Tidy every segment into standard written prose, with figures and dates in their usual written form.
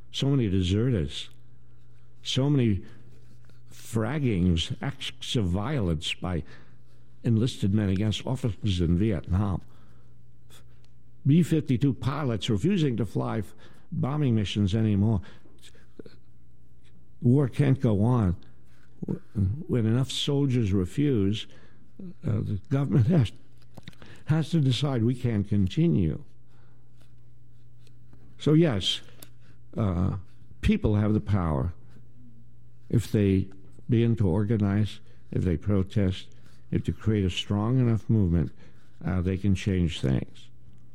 so many deserters, so many fraggings, acts of violence by enlisted men against officers in Vietnam. B-52 pilots refusing to fly bombing missions anymore. War can't go on. When enough soldiers refuse, the government has to decide we can't continue. So yes, people have the power if they begin to organize, if they protest, if they create a strong enough movement, they can change things.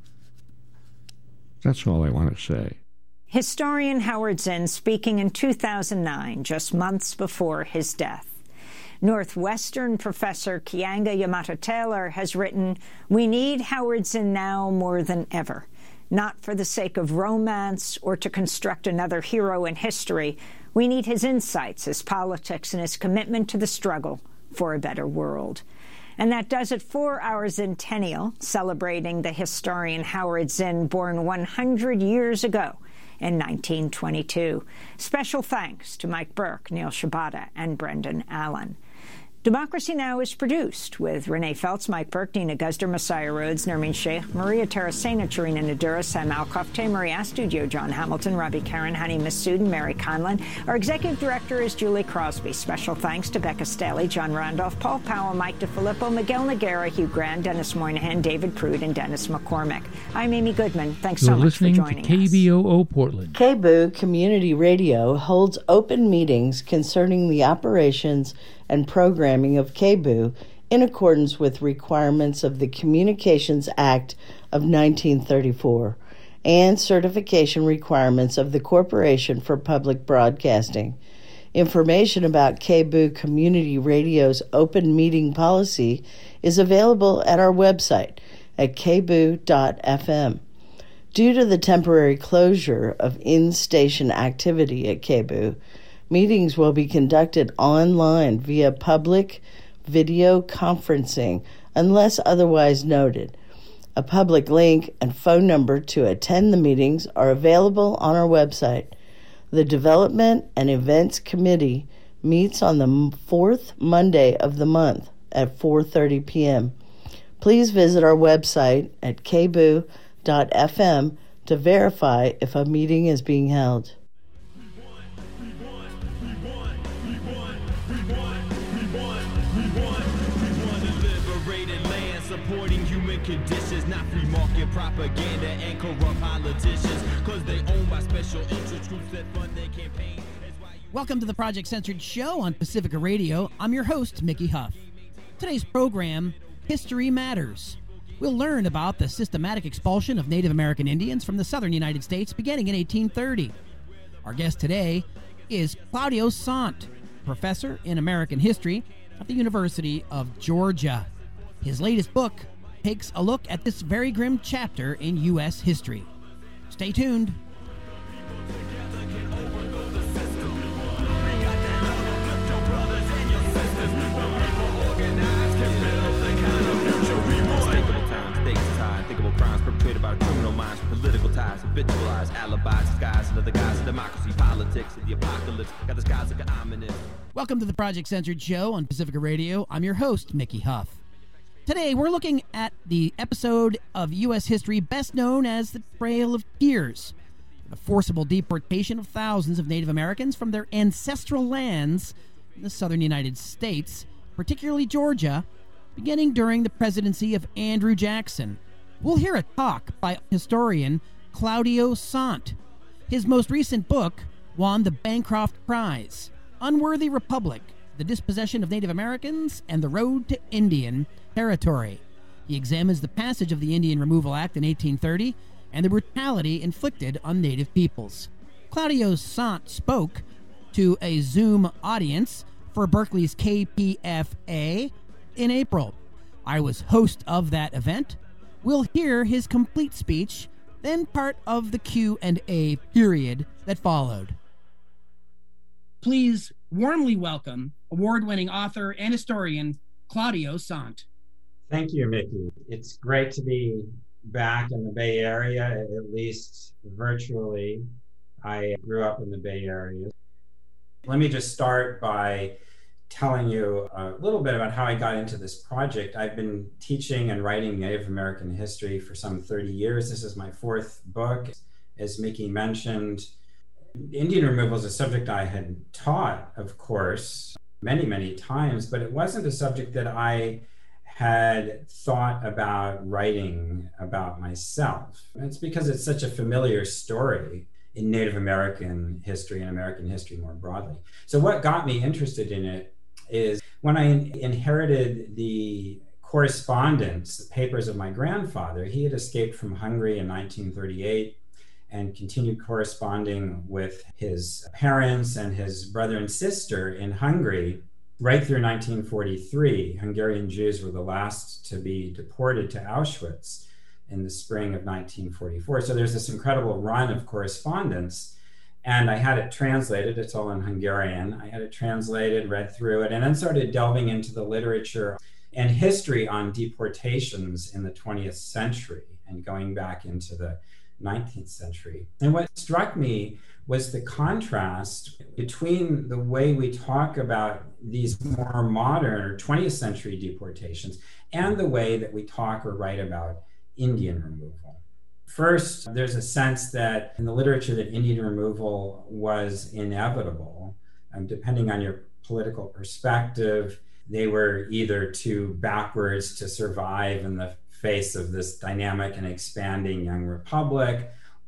That's all I want to say. Historian Howard Zinn speaking in 2009, just months before his death. Northwestern professor Keeanga Yamahtta Taylor has written, "We need Howard Zinn now more than ever, not for the sake of romance or to construct another hero in history. We need his insights, his politics, and his commitment to the struggle for a better world." And that does it for our Zentennial, celebrating the historian Howard Zinn, born 100 years ago in 1922. Special thanks to Mike Burke, Neil Shibata, and Brendan Allen. Democracy Now! Is produced with Renee Feltz, Mike Burke, Nina Guzder, Messiah Rhodes, Nermeen Sheikh, Maria Tarasena, Charina Nadura, Sam Alcoff, Marie Astudio, John Hamilton, Robbie Karen, Hani Massoud, and Mary Conlon. Our executive director is Julie Crosby. Special thanks to Becca Staley, John Randolph, Paul Powell, Mike DeFilippo, Miguel Noguera, Hugh Grant, Dennis Moynihan, David Prude, and Dennis McCormick. I'm Amy Goodman. Thanks so much for joining us. You're listening to KBOO Portland. KBOO Community Radio holds open meetings concerning the operations and programming of KBOO in accordance with requirements of the Communications Act of 1934 and certification requirements of the Corporation for Public Broadcasting. Information about KBOO Community Radio's open meeting policy is available at our website at kboo.fm. Due to the temporary closure of in-station activity at KBOO, meetings will be conducted online via public video conferencing unless otherwise noted. A public link and phone number to attend the meetings are available on our website. The Development and Events Committee meets on the fourth Monday of the month at 4:30 p.m. Please visit our website at kboo.fm to verify if a meeting is being held. Conditions, not free market propaganda and corrupt politicians, because they own by special interest groups that fund their campaign. Welcome to the Project Censored Show on Pacifica Radio. I'm your host, Mickey Huff. Today's program, History Matters. We'll learn about the systematic expulsion of Native American Indians from the southern United States beginning in 1830. Our guest today is Claudio Sant, professor in American history at the University of Georgia. His latest book takes a look at this very grim chapter in U.S. history. Stay tuned. Thinkable crimes perpetrated by criminal minds, political ties, habitualized alibis, disguised under the guise of democracy, politics, and the apocalypse. Got the skies like an ominous. Welcome to the Project Censored Show on Pacifica Radio. I'm your host, Mickey Huff. Today, we're looking at the episode of U.S. history best known as the Trail of Tears, the forcible deportation of thousands of Native Americans from their ancestral lands in the southern United States, particularly Georgia, beginning during the presidency of Andrew Jackson. We'll hear a talk by historian Claudio Sant. His most recent book won the Bancroft Prize, Unworthy Republic, The Dispossession of Native Americans and the Road to Indian Territory. He examines the passage of the Indian Removal Act in 1830 and the brutality inflicted on Native peoples. Claudio Sant spoke to a Zoom audience for Berkeley's KPFA in April. I was host of that event. We'll hear his complete speech, then part of the Q&A period that followed. Please warmly welcome award-winning author and historian Claudio Sant. Thank you, Mickey. It's great to be back in the Bay Area, at least virtually. I grew up in the Bay Area. Let me just start by telling you a little bit about how I got into this project. I've been teaching and writing Native American history for some 30 years. This is my fourth book. As Mickey mentioned, Indian removal is a subject I had taught, of course, many, many times, but it wasn't a subject that I had thought about writing about myself. And it's because it's such a familiar story in Native American history and American history more broadly. So what got me interested in it is when I inherited the correspondence, the papers of my grandfather. He had escaped from Hungary in 1938 and continued corresponding with his parents and his brother and sister in Hungary right through 1943. Hungarian Jews were the last to be deported to Auschwitz in the spring of 1944. So there's this incredible run of correspondence, and I had it translated. It's all in Hungarian. I had it translated, read through it, and then started delving into the literature and history on deportations in the 20th century and going back into the 19th century. And what struck me was the contrast between the way we talk about these more modern or 20th century deportations and the way that we talk or write about Indian removal. First, there's a sense that in the literature that Indian removal was inevitable. Depending on your political perspective, they were either too backwards to survive in the face of this dynamic and expanding young republic,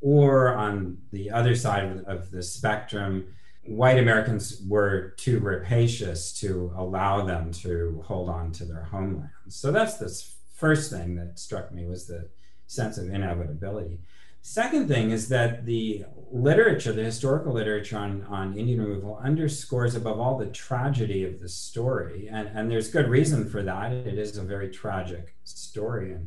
or on the other side of the spectrum, white Americans were too rapacious to allow them to hold on to their homelands. So that's the first thing that struck me, was the sense of inevitability. Second thing is that the literature, the historical literature on Indian removal underscores above all the tragedy of the story. And there's good reason for that. It is a very tragic story, and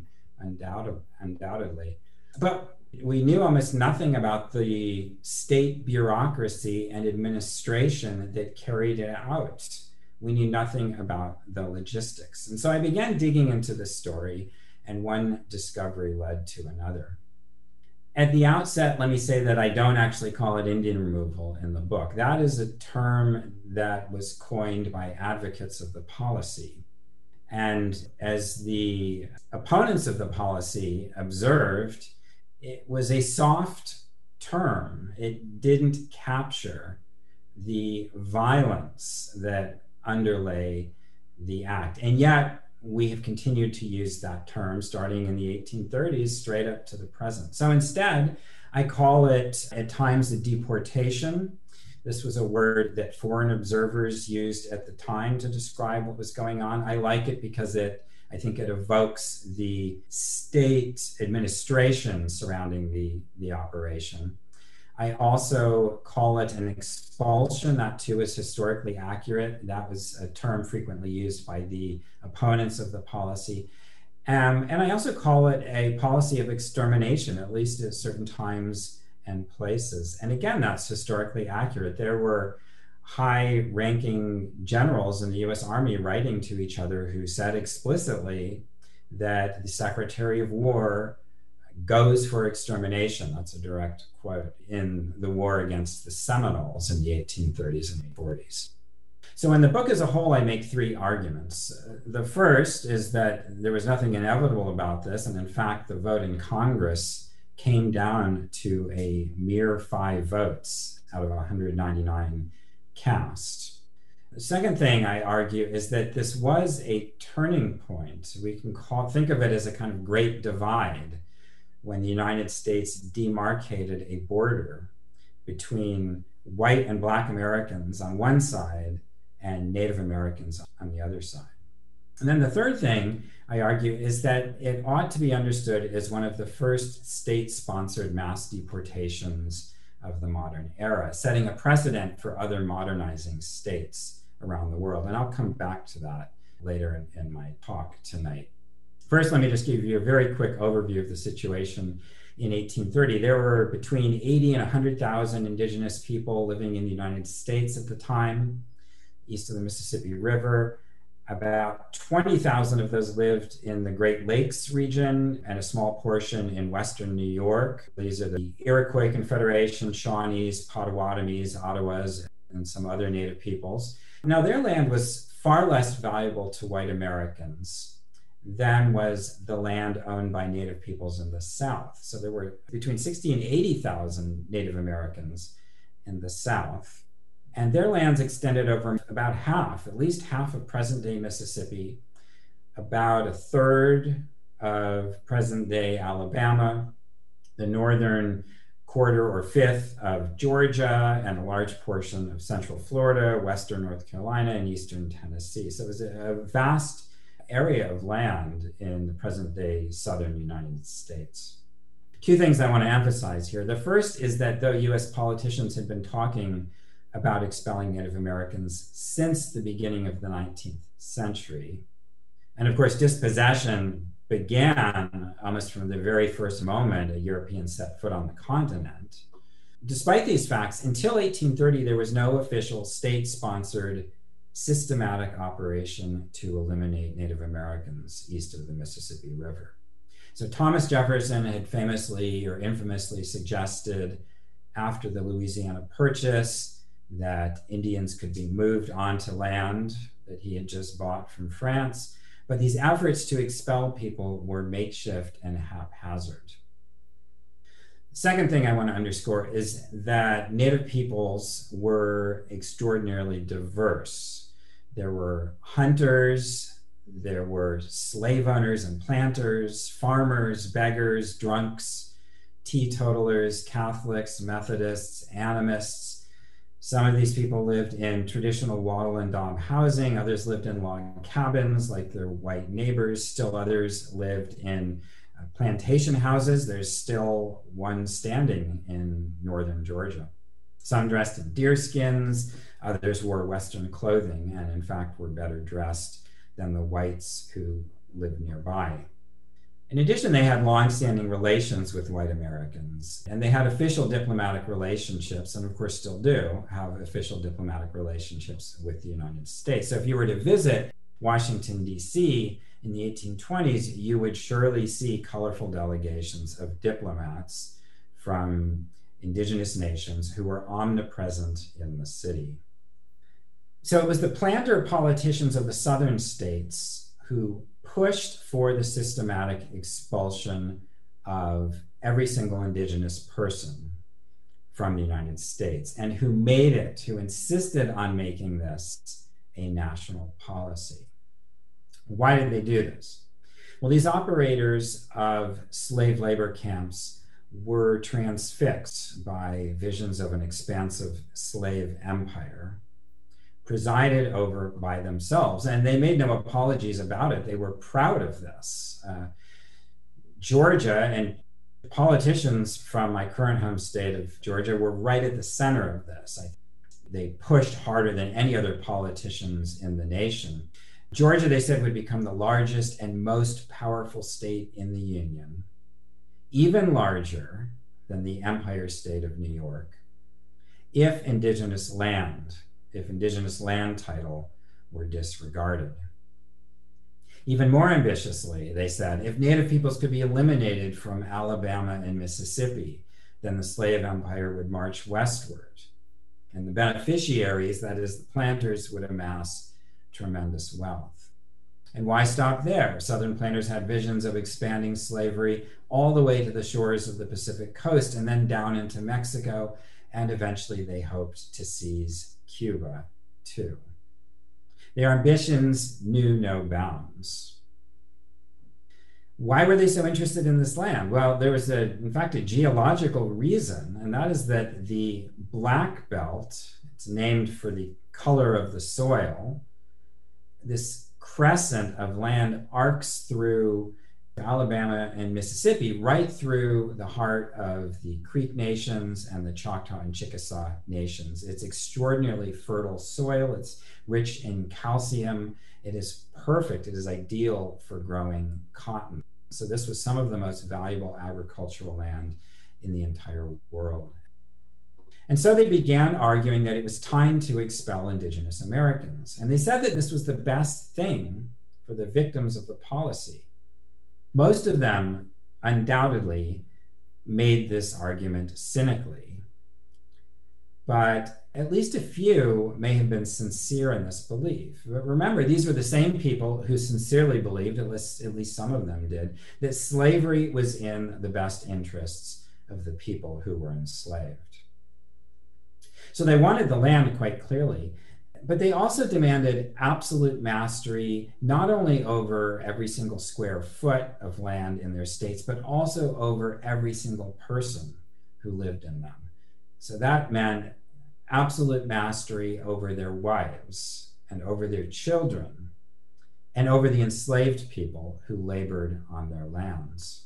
undoubtedly. But we knew almost nothing about the state bureaucracy and administration that carried it out. We knew nothing about the logistics. And so I began digging into this story, and one discovery led to another. At the outset, let me say that I don't actually call it Indian removal in the book. That is a term that was coined by advocates of the policy. And as the opponents of the policy observed, it was a soft term. It didn't capture the violence that underlay the act. And yet, we have continued to use that term starting in the 1830s straight up to the present. So instead, I call it at times a deportation. This was a word that foreign observers used at the time to describe what was going on. I like it because I think it evokes the state administration surrounding the operation. I also call it an expulsion. That too is historically accurate. That was a term frequently used by the opponents of the policy. And I also call it a policy of extermination, at least at certain times and places. And again, that's historically accurate. There were high-ranking generals in the US Army writing to each other who said explicitly that the Secretary of War goes for extermination. That's a direct quote in the war against the Seminoles in the 1830s and 40s. So in the book as a whole, I make three arguments. The first is that there was nothing inevitable about this, and in fact, the vote in Congress came down to a mere 5 votes out of 199 cast. The second thing I argue is that this was a turning point. We can think of it as a kind of great divide, when the United States demarcated a border between white and Black Americans on one side and Native Americans on the other side. And then the third thing I argue is that it ought to be understood as one of the first state-sponsored mass deportations of the modern era, setting a precedent for other modernizing states around the world. And I'll come back to that later in my talk tonight. First, let me just give you a very quick overview of the situation in 1830. There were between 80 and 100,000 indigenous people living in the United States at the time, east of the Mississippi River. About 20,000 of those lived in the Great Lakes region and a small portion in western New York. These are the Iroquois Confederation, Shawnees, Potawatomis, Ottawas, and some other Native peoples. Now, their land was far less valuable to white Americans than was the land owned by Native peoples in the South. So there were between 60 and 80,000 Native Americans in the South. And their lands extended over about half, at least half of present-day Mississippi, about a third of present-day Alabama, the northern quarter or fifth of Georgia, and a large portion of central Florida, western North Carolina, and eastern Tennessee. So it was a vast area of land in the present-day southern United States. Two things I want to emphasize here. The first is that though U.S. politicians had been talking about expelling Native Americans since the beginning of the 19th century. And of course, dispossession began almost from the very first moment a European set foot on the continent. Despite these facts, until 1830, there was no official state-sponsored systematic operation to eliminate Native Americans east of the Mississippi River. So Thomas Jefferson had famously or infamously suggested after the Louisiana Purchase that Indians could be moved onto land that he had just bought from France. But these efforts to expel people were makeshift and haphazard. The second thing I want to underscore is that Native peoples were extraordinarily diverse. There were hunters, there were slave owners and planters, farmers, beggars, drunks, teetotalers, Catholics, Methodists, animists. Some of these people lived in traditional wattle and daub housing. Others lived in log cabins like their white neighbors. Still others lived in plantation houses. There's still one standing in northern Georgia. Some dressed in deer skins. Others wore Western clothing and in fact were better dressed than the whites who lived nearby. In addition, they had long-standing relations with white Americans, and they had official diplomatic relationships, and of course still do have official diplomatic relationships with the United States. So if you were to visit Washington, D.C. in the 1820s, you would surely see colorful delegations of diplomats from indigenous nations who were omnipresent in the city. So it was the planter politicians of the southern states who pushed for the systematic expulsion of every single indigenous person from the United States, and who made it, who insisted on making this a national policy. Why did they do this? Well, these operators of slave labor camps were transfixed by visions of an expansive slave empire, presided over by themselves, and they made no apologies about it. They were proud of this. Georgia, and politicians from my current home state of Georgia were right at the center of this. They pushed harder than any other politicians in the nation. Georgia, they said, would become the largest and most powerful state in the Union, even larger than the Empire State of New York, if indigenous land title were disregarded. Even more ambitiously, they said, if Native peoples could be eliminated from Alabama and Mississippi, then the slave empire would march westward, and the beneficiaries, that is, the planters, would amass tremendous wealth. And why stop there? Southern planters had visions of expanding slavery all the way to the shores of the Pacific coast and then down into Mexico, and eventually they hoped to seize Cuba too. Their ambitions knew no bounds. Why were they so interested in this land? Well, there was, in fact, a geological reason, and that is that the Black Belt, it's named for the color of the soil, this crescent of land arcs through Alabama and Mississippi, right through the heart of the Creek nations and the Choctaw and Chickasaw nations. It's extraordinarily fertile soil. It's rich in calcium. It is perfect. It is ideal for growing cotton. So this was some of the most valuable agricultural land in the entire world. And so they began arguing that it was time to expel indigenous Americans. And they said that this was the best thing for the victims of the policy. Most of them undoubtedly made this argument cynically, but at least a few may have been sincere in this belief. But remember, these were the same people who sincerely believed, at least some of them did, that slavery was in the best interests of the people who were enslaved. So they wanted the land quite clearly, but they also demanded absolute mastery, not only over every single square foot of land in their states, but also over every single person who lived in them. So that meant absolute mastery over their wives and over their children and over the enslaved people who labored on their lands.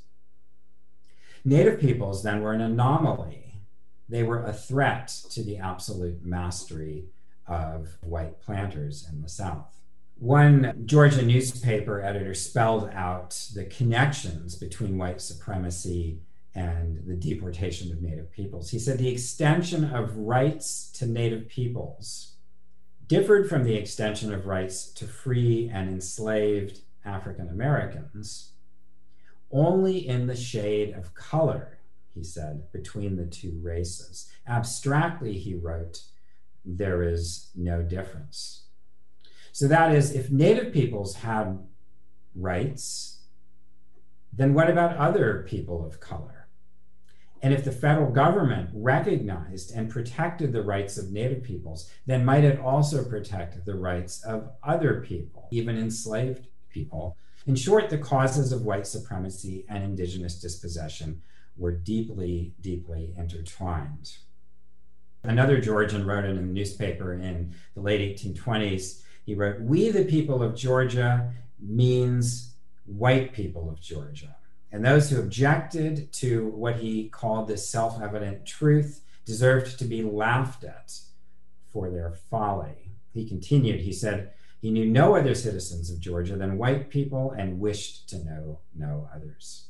Native peoples then were an anomaly. They were a threat to the absolute mastery of white planters in the South. One Georgia newspaper editor spelled out the connections between white supremacy and the deportation of Native peoples. He said the extension of rights to Native peoples differed from the extension of rights to free and enslaved African Americans only in the shade of color, he said, between the two races. Abstractly, he wrote, there is no difference. So that is, if Native peoples had rights, then what about other people of color? And if the federal government recognized and protected the rights of Native peoples, then might it also protect the rights of other people, even enslaved people? In short, the causes of white supremacy and indigenous dispossession were deeply, deeply intertwined. Another Georgian wrote in a newspaper in the late 1820s, he wrote, "We the people of Georgia" means white people of Georgia. And those who objected to what he called this self-evident truth deserved to be laughed at for their folly. He continued, he said, he knew no other citizens of Georgia than white people and wished to know no others.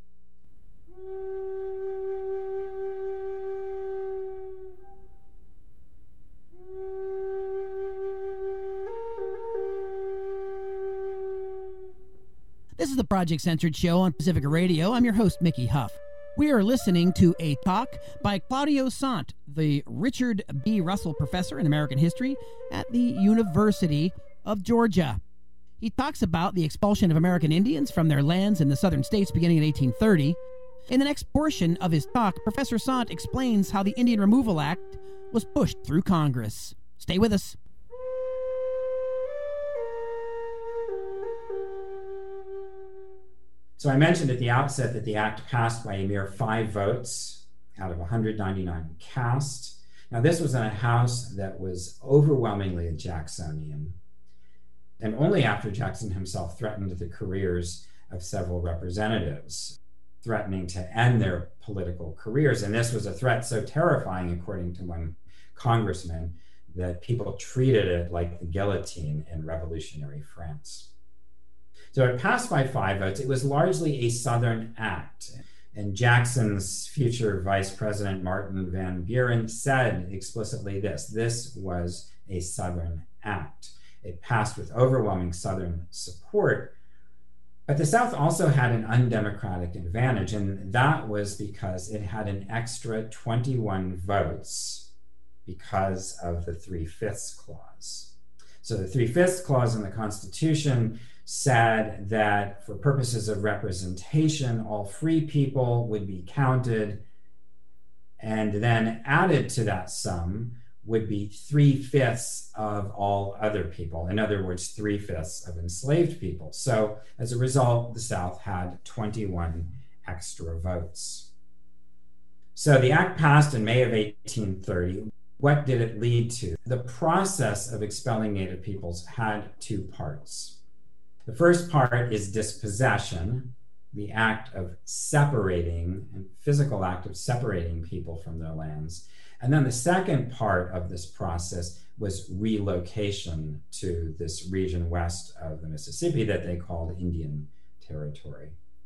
This is the Project Censored Show on Pacifica Radio. I'm your host, Mickey Huff. We are listening to a talk by Claudio Sant, the Richard B. Russell Professor in American History at the University of Georgia. He talks about the expulsion of American Indians from their lands in the southern states beginning in 1830. In the next portion of his talk, Professor Sant explains how the Indian Removal Act was pushed through Congress. Stay with us. So I mentioned at the outset that the act passed by a mere 5 votes out of 199 cast. Now, this was in a House that was overwhelmingly Jacksonian, and only after Jackson himself threatened the careers of several representatives, threatening to end their political careers. And this was a threat so terrifying, according to one congressman, that people treated it like the guillotine in revolutionary France. So it passed by 5 votes. It was largely a Southern act. And Jackson's future vice president, Martin Van Buren, said explicitly this was a Southern act. It passed with overwhelming Southern support. But the South also had an undemocratic advantage, and that was because it had an extra 21 votes because of the 3/5 clause. So the 3/5 clause in the Constitution said that for purposes of representation, all free people would be counted, and then added to that sum would be 3/5 of all other people. In other words, 3/5 of enslaved people. So as a result, the South had 21 extra votes. So the act passed in May of 1830. What did it lead to? The process of expelling Native peoples had 2 parts. The first part is dispossession, the act of separating, and physical act of separating people from their lands. And then the second part of this process was relocation to this region west of the Mississippi that they called Indian Territory.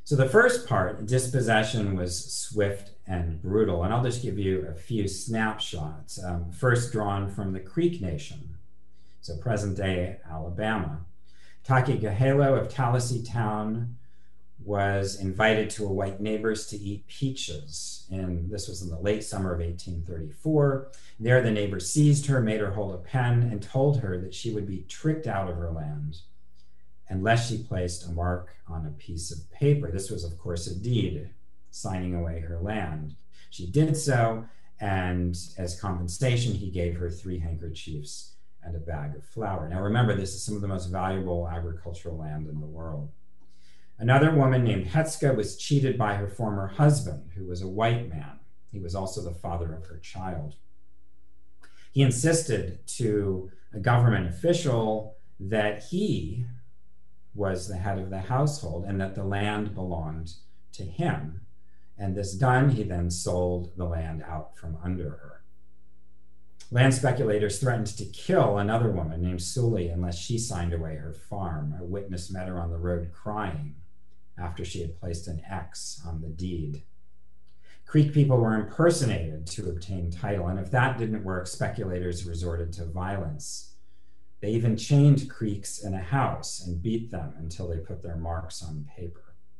So the first part, dispossession, was swift and brutal. And I'll just give you a few snapshots. First drawn from the Creek Nation, so present-day Alabama. Takigahelo of Tallahassee Town was invited to a white neighbor's to eat peaches. And this was in the late summer of 1834. There, the neighbor seized her, made her hold a pen, and told her that she would be tricked out of her land unless she placed a mark on a piece of paper. This was, of course, a deed signing away her land. She did so, and as compensation, he gave her 3 handkerchiefs and a bag of flour. Now remember, this is some of the most valuable agricultural land in the world. Another woman named Hetska was cheated by her former husband, who was a white man. He was also the father of her child. He insisted to a government official that he was the head of the household and that the land belonged to him. And this done, he then sold the land out from under her. Land speculators threatened to kill another woman named Sully unless she signed away her farm. A witness met her on the road crying after she had placed an X on the deed. Creek people were impersonated to obtain title, and if that didn't work, speculators resorted to violence. They even chained Creeks in a house and beat them until they put their marks on paper.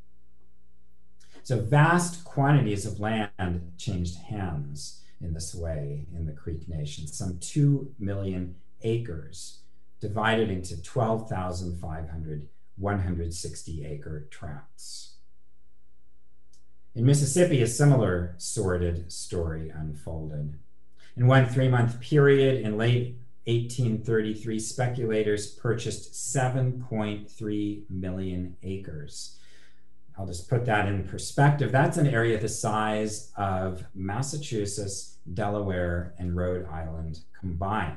So vast quantities of land changed hands in this way in the Creek Nation. Some 2 million acres divided into 12,500 160-acre tracts. In Mississippi, a similar sordid story unfolded. In one 3-month period in late 1833, speculators purchased 7.3 million acres. I'll just put that in perspective. That's an area the size of Massachusetts, Delaware, and Rhode Island combined.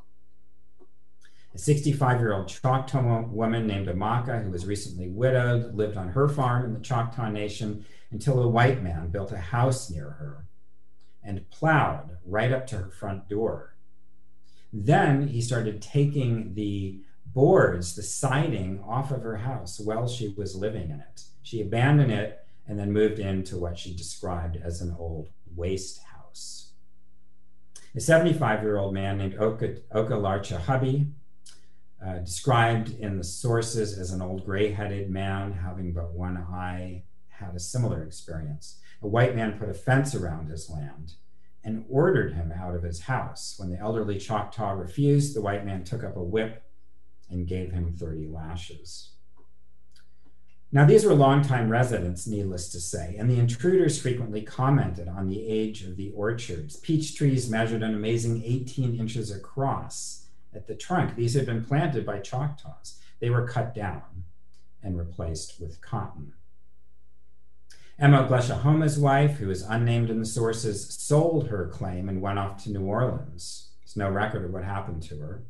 A 65-year-old Choctaw woman named Amaka, who was recently widowed, lived on her farm in the Choctaw Nation until a white man built a house near her and plowed right up to her front door. Then he started taking the boards, the siding, off of her house while she was living in it. She abandoned it and then moved into what she described as an old waste house. A 75-year-old man named Okalarcha Hubby, described in the sources as an old gray-headed man having but one eye, had a similar experience. A white man put a fence around his land and ordered him out of his house. When the elderly Choctaw refused, the white man took up a whip and gave him 30 lashes. Now, these were longtime residents, needless to say, and the intruders frequently commented on the age of the orchards. Peach trees measured an amazing 18 inches across at the trunk. These had been planted by Choctaws. They were cut down and replaced with cotton. Emma Gleshahoma's wife, who is unnamed in the sources, sold her claim and went off to New Orleans. There's no record of what happened to her.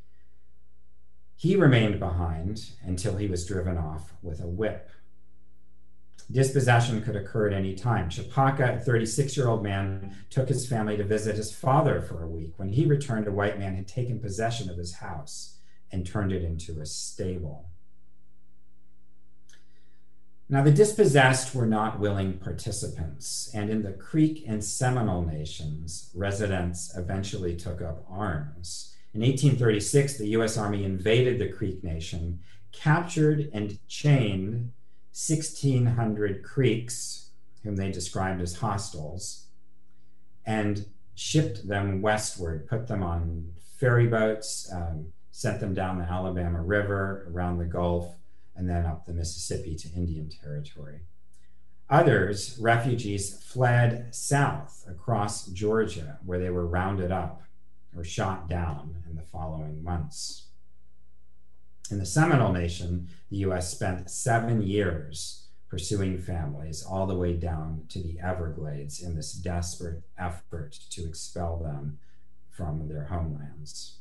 He remained behind until he was driven off with a whip. Dispossession could occur at any time. Chapaka, a 36-year-old man, took his family to visit his father for a week. When he returned, a white man had taken possession of his house and turned it into a stable. Now, the dispossessed were not willing participants, and in the Creek and Seminole nations, residents eventually took up arms. In 1836, the U.S. Army invaded the Creek Nation, captured and chained 1,600 Creeks, whom they described as hostiles, and shipped them westward, put them on ferry boats, sent them down the Alabama River, around the Gulf, and then up the Mississippi to Indian Territory. Others, refugees, fled south across Georgia, where they were rounded up or shot down in the following months. In the Seminole Nation, the U.S. spent 7 years pursuing families all the way down to the Everglades in this desperate effort to expel them from their homelands.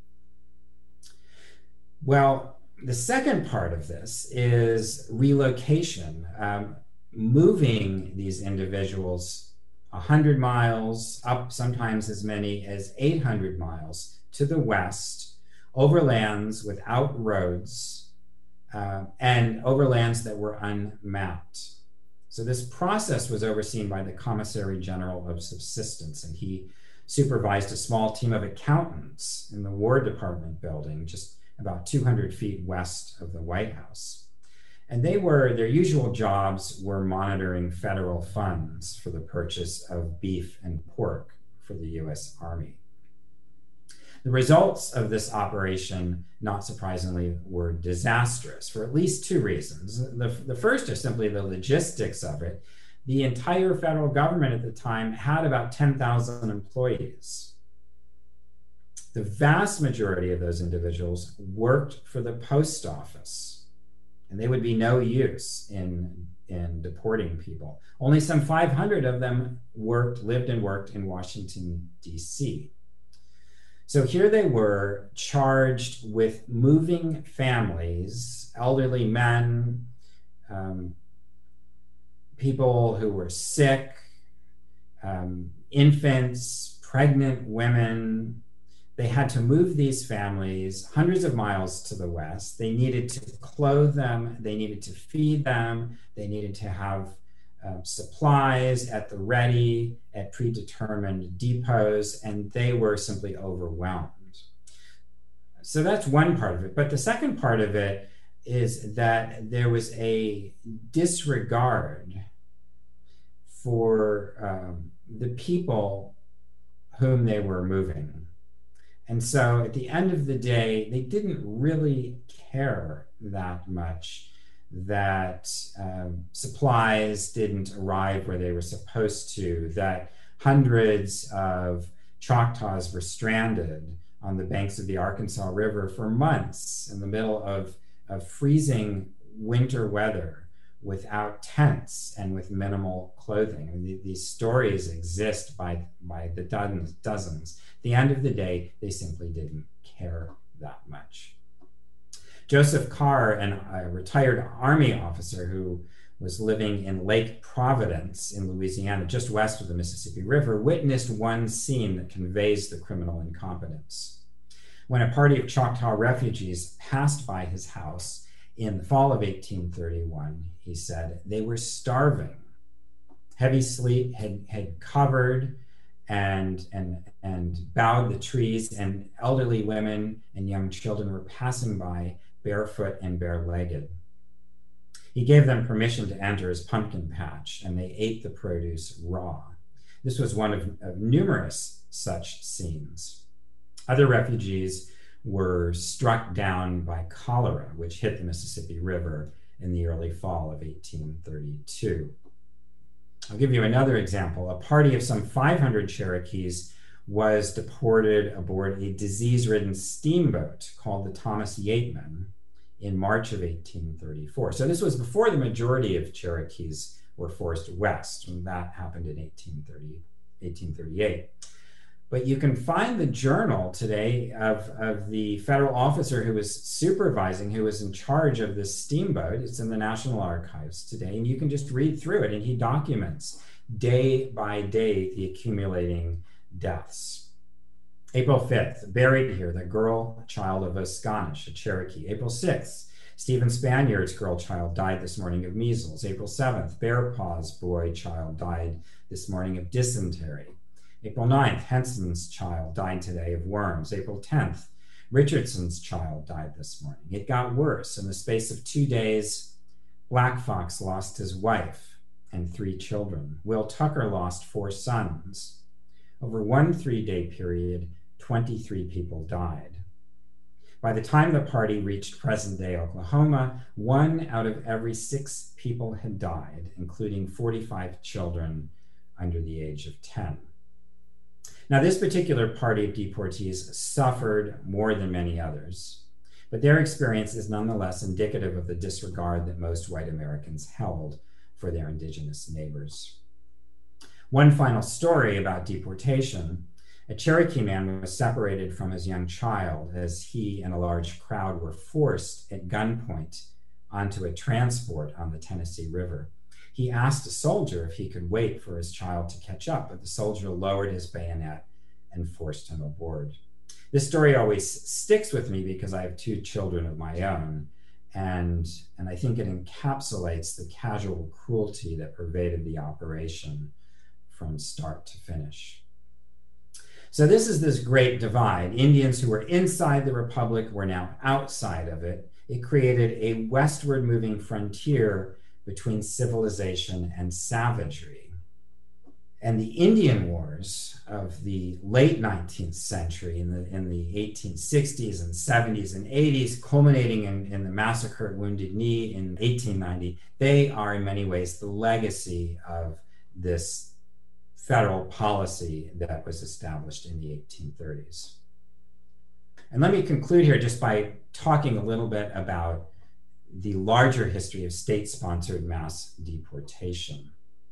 Well, the second part of this is relocation, moving these individuals 100 miles, up sometimes as many as 800 miles to the west, over lands without roads and over lands that were unmapped. So this process was overseen by the Commissary General of Subsistence, and he supervised a small team of accountants in the War Department building, just about 200 feet west of the White House. And their usual jobs were monitoring federal funds for the purchase of beef and pork for the US Army. The results of this operation, not surprisingly, were disastrous for at least two reasons. The first is simply the logistics of it. The entire federal government at the time had about 10,000 employees. The vast majority of those individuals worked for the post office, and they would be no use in deporting people. Only some 500 of them lived and worked in Washington, D.C. So here they were, charged with moving families, elderly men, people who were sick, infants, pregnant women. They had to move these families hundreds of miles to the west. They needed to clothe them. They needed to feed them. They needed to have supplies at the ready at predetermined depots, and they were simply overwhelmed. So that's one part of it. But the second part of it is that there was a disregard for the people whom they were moving. And so at the end of the day, they didn't really care that much that supplies didn't arrive where they were supposed to, that hundreds of Choctaws were stranded on the banks of the Arkansas River for months in the middle of freezing winter weather without tents and with minimal clothing. I mean, these stories exist by the dozens. At the end of the day, they simply didn't care that much. Joseph Carr, a retired Army officer who was living in Lake Providence in Louisiana, just west of the Mississippi River, witnessed one scene that conveys the criminal incompetence. When a party of Choctaw refugees passed by his house in the fall of 1831, he said, they were starving. Heavy sleet had covered and bowed the trees, and elderly women and young children were passing by barefoot and bare-legged. He gave them permission to enter his pumpkin patch, and they ate the produce raw. This was one of numerous such scenes. Other refugees were struck down by cholera, which hit the Mississippi River in the early fall of 1832. I'll give you another example. A party of some 500 Cherokees was deported aboard a disease-ridden steamboat called the Thomas Yateman in March of 1834. So this was before the majority of Cherokees were forced west, and that happened in 1838. But you can find the journal today of the federal officer who was supervising, who was in charge of this steamboat. It's in the National Archives today, and you can just read through it, and he documents day by day the accumulating deaths. April 5th, buried here, the girl child of Oskonish, a Cherokee. April 6th, Stephen Spaniard's girl child died this morning of measles. April 7th, Bear Paw's boy child died this morning of dysentery. April 9th, Henson's child died today of worms. April 10th, Richardson's child died this morning. It got worse. In the space of 2 days, Black Fox lost his wife and 3 children. Will Tucker lost 4 sons. Over one 3-day period, 23 people died. By the time the party reached present-day Oklahoma, 1 out of every 6 people had died, including 45 children under the age of 10. Now, this particular party of deportees suffered more than many others, but their experience is nonetheless indicative of the disregard that most white Americans held for their indigenous neighbors. One final story about deportation. A Cherokee man was separated from his young child as he and a large crowd were forced at gunpoint onto a transport on the Tennessee River. He asked a soldier if he could wait for his child to catch up, but the soldier lowered his bayonet and forced him aboard. This story always sticks with me because I have 2 children of my own, and I think it encapsulates the casual cruelty that pervaded the operation from start to finish. So this is this great divide. Indians who were inside the Republic were now outside of it. It created a westward moving frontier between civilization and savagery. And the Indian Wars of the late 19th century, in the 1860s and 70s and 80s, culminating in the massacre at Wounded Knee in 1890, they are in many ways the legacy of this federal policy that was established in the 1830s. And let me conclude here just by talking a little bit about the larger history of state-sponsored mass deportation.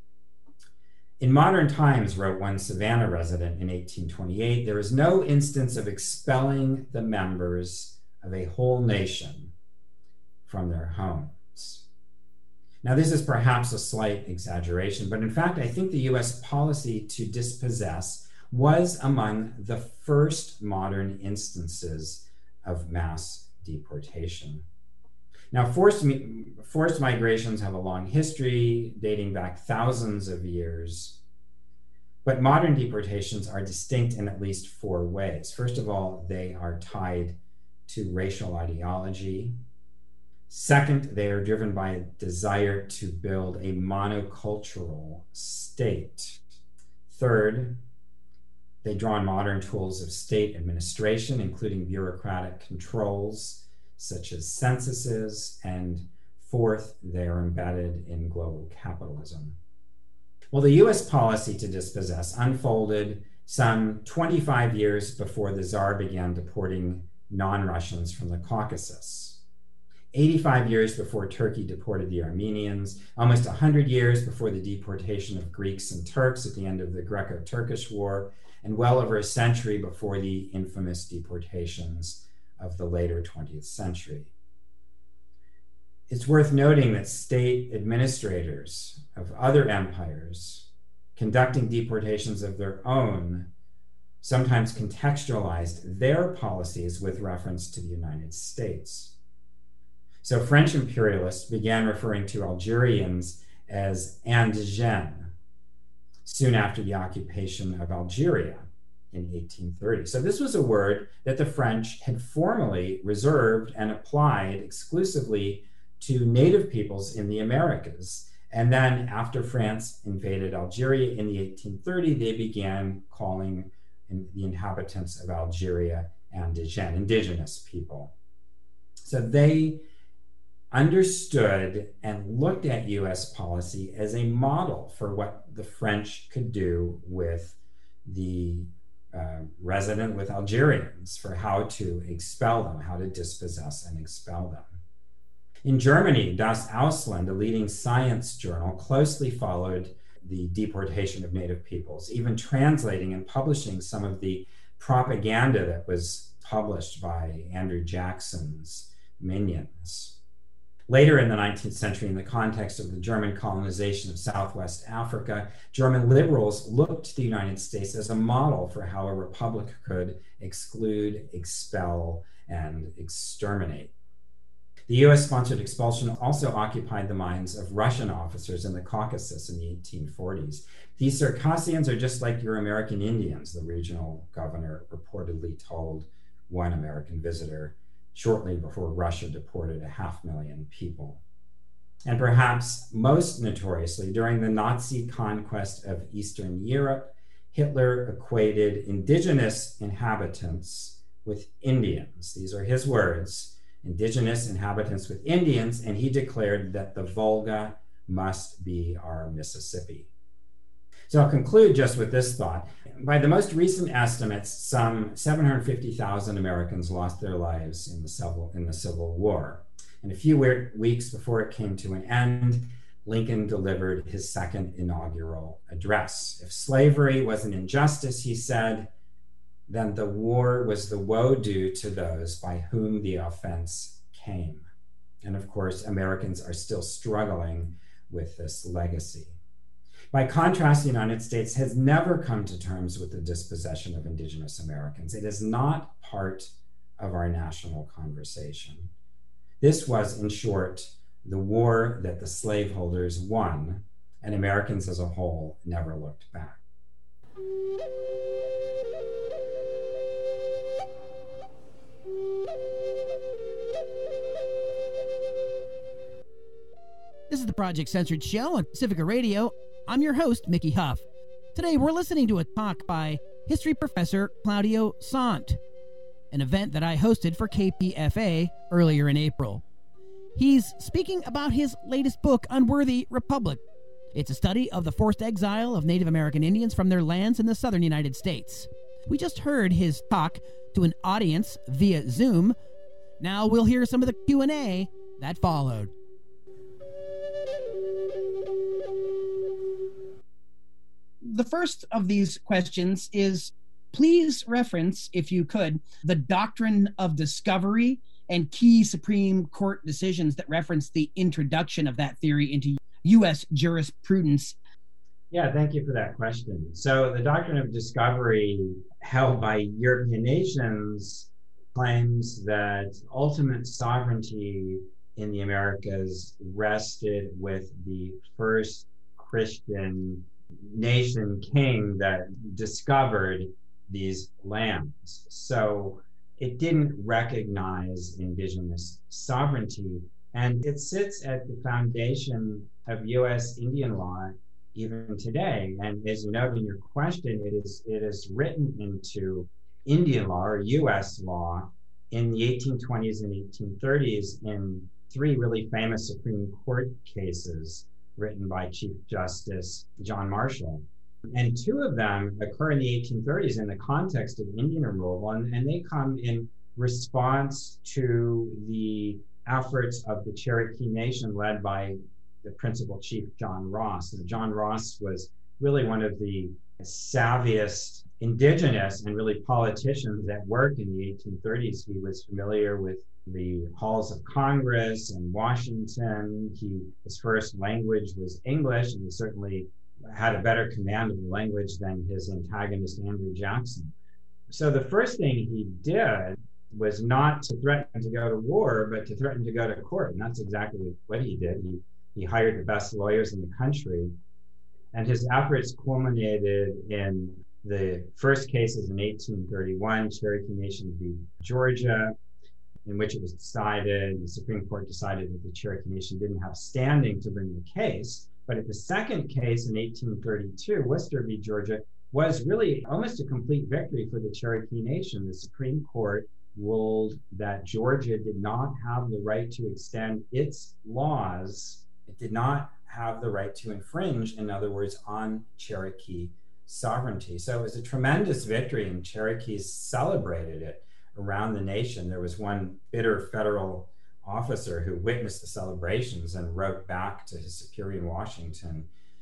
In modern times, wrote one Savannah resident in 1828, there is no instance of expelling the members of a whole nation from their homes. Now, this is perhaps a slight exaggeration, but in fact, I think the US policy to dispossess was among the first modern instances of mass deportation. Now, forced migrations have a long history dating back thousands of years, but modern deportations are distinct in at least four ways. First of all, they are tied to racial ideology. Second, they are driven by a desire to build a monocultural state. Third, they draw on modern tools of state administration, including bureaucratic controls such as censuses. And fourth, they are embedded in global capitalism. Well, the US policy to dispossess unfolded some 25 years before the Tsar began deporting non-Russians from the Caucasus. 85 years before Turkey deported the Armenians, almost 100 years before the deportation of Greeks and Turks at the end of the Greco-Turkish War, and well over a century before the infamous deportations of the later 20th century. It's worth noting that state administrators of other empires conducting deportations of their own sometimes contextualized their policies with reference to the United States. So French imperialists began referring to Algerians as indigènes soon after the occupation of Algeria in 1830. So this was a word that the French had formally reserved and applied exclusively to native peoples in the Americas. And then after France invaded Algeria in the 1830s, they began calling the inhabitants of Algeria indigènes, indigenous people. So they understood and looked at US policy as a model for what the French could do with the with Algerians, for how to expel them, how to dispossess and expel them. In Germany, Das Ausland, a leading science journal, closely followed the deportation of native peoples, even translating and publishing some of the propaganda that was published by Andrew Jackson's minions. Later in the 19th century, in the context of the German colonization of Southwest Africa, German liberals looked to the United States as a model for how a republic could exclude, expel, and exterminate. The US-sponsored expulsion also occupied the minds of Russian officers in the Caucasus in the 1840s. These Circassians are just like your American Indians, the regional governor reportedly told one American visitor shortly before Russia deported 500,000 people. And perhaps most notoriously, during the Nazi conquest of Eastern Europe, Hitler equated indigenous inhabitants with Indians. These are his words, indigenous inhabitants with Indians, and he declared that the Volga must be our Mississippi. So I'll conclude just with this thought. By the most recent estimates, some 750,000 Americans lost their lives in the Civil War. And a few weeks before it came to an end, Lincoln delivered his second inaugural address. If slavery was an injustice, he said, then the war was the woe due to those by whom the offense came. And of course, Americans are still struggling with this legacy. By contrast, the United States has never come to terms with the dispossession of indigenous Americans. It is not part of our national conversation. This was, in short, the war that the slaveholders won, and Americans as a whole never looked back. This is the Project Censored Show on Pacifica Radio. I'm your host, Mickey Huff. Today, we're listening to a talk by history professor Claudio Sant, an event that I hosted for KPFA earlier in April. He's speaking about his latest book, Unworthy Republic. It's a study of the forced exile of Native American Indians from their lands in the southern United States. We just heard his talk to an audience via Zoom. Now we'll hear some of the Q&A that followed. The first of these questions is, please reference, if you could, the doctrine of discovery and key Supreme Court decisions that reference the introduction of that theory into U.S. jurisprudence. Yeah, thank you for that question. So the doctrine of discovery held by European nations claims that ultimate sovereignty in the Americas rested with the first Christian nation king that discovered these lands. So it didn't recognize indigenous sovereignty, and it sits at the foundation of U.S. Indian law even today. And as you noted in your question, it is written into Indian law or U.S. law in the 1820s and 1830s in three really famous Supreme Court cases written by Chief Justice John Marshall. And two of them occur in the 1830s in the context of Indian removal, and they come in response to the efforts of the Cherokee Nation led by the principal chief, John Ross. And John Ross was really one of the savviest indigenous and really politicians at work in the 1830s. He was familiar with the halls of Congress and Washington. His first language was English, and he certainly had a better command of the language than his antagonist, Andrew Jackson. So the first thing he did was not to threaten to go to war, but to threaten to go to court. And that's exactly what he did. He hired the best lawyers in the country. And his efforts culminated in the first cases in 1831, Cherokee Nation v. Georgia, in which it was decided, the Supreme Court decided that the Cherokee Nation didn't have standing to bring the case. But at the second case in 1832, Worcester v. Georgia, was really almost a complete victory for the Cherokee Nation. The Supreme Court ruled that Georgia did not have the right to extend its laws. It did not have the right to infringe, in other words, on Cherokee sovereignty. So it was a tremendous victory, and Cherokees celebrated it around the nation. There was one bitter federal officer who witnessed the celebrations and wrote back to his superior in Washington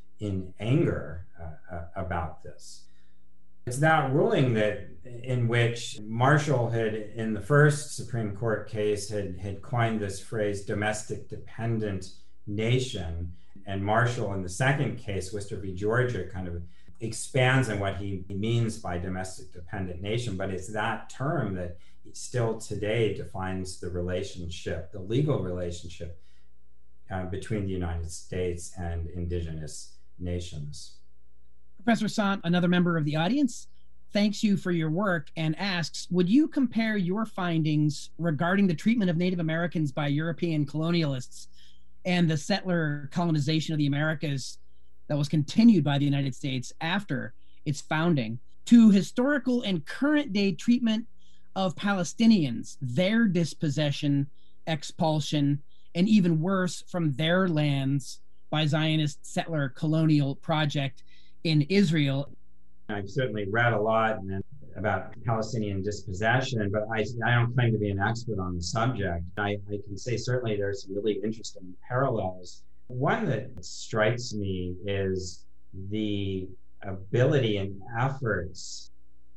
in anger about this. It's that ruling that in which Marshall had, in the first Supreme Court case, had coined this phrase, domestic dependent nation. And Marshall, in the second case, Worcester v. Georgia, kind of expands on what he means by domestic dependent nation. But it's that term that still today defines the relationship, the legal relationship between the United States and indigenous nations. Professor Sant, another member of the audience, thanks you for your work and asks, would you compare your findings regarding the treatment of Native Americans by European colonialists and the settler colonization of the Americas that was continued by the United States after its founding to historical and current day treatment of Palestinians, their dispossession, expulsion, and even worse, from their lands by Zionist settler colonial project in Israel? I've certainly read a lot about Palestinian dispossession, but I don't claim to be an expert on the subject. I can say certainly there's some really interesting parallels. One that strikes me is the ability and efforts